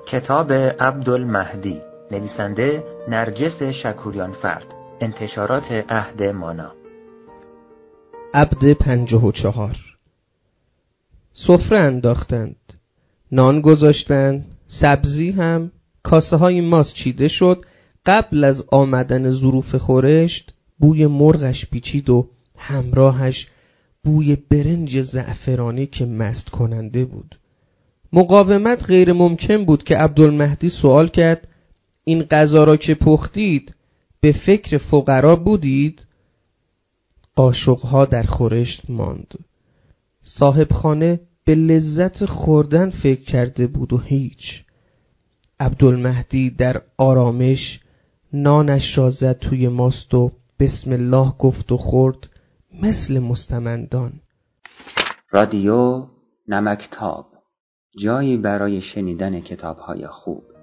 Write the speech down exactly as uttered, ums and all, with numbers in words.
کتاب عبدالمهدی، نویسنده نرجس شکوریانفرد، انتشارات عهد مانا. عبد پنجاه و چهار. سفره انداختند، نان گذاشتند، سبزی هم، کاسه های ماست چیده شد. قبل از آمدن ظروف خورشت بوی مرغش پیچید و همراهش بوی برنج زعفرانی که مست کننده بود. مقاومت غیر ممکن بود که عبدالمهدی سوال کرد: این غذا را که پختید به فکر فقرا بودید؟ قاشقها در خورشت ماند. صاحب خانه به لذت خوردن فکر کرده بود و هیچ. عبدالمهدی در آرامش نانش را زد توی ماست و بسم الله گفت و خورد مثل مستمندان. رادیو نمکتاب، جایی برای شنیدن کتاب‌های خوب.